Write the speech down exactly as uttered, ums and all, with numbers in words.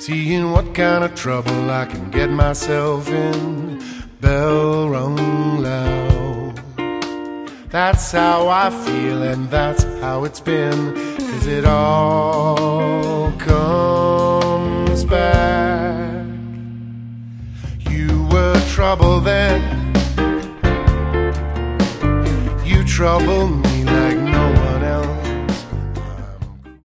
seeing what kind of trouble I can get myself in. Bell rung loud. That's how I feel and that's how it's been, 'cause it all comes back. You were trouble then, you trouble me.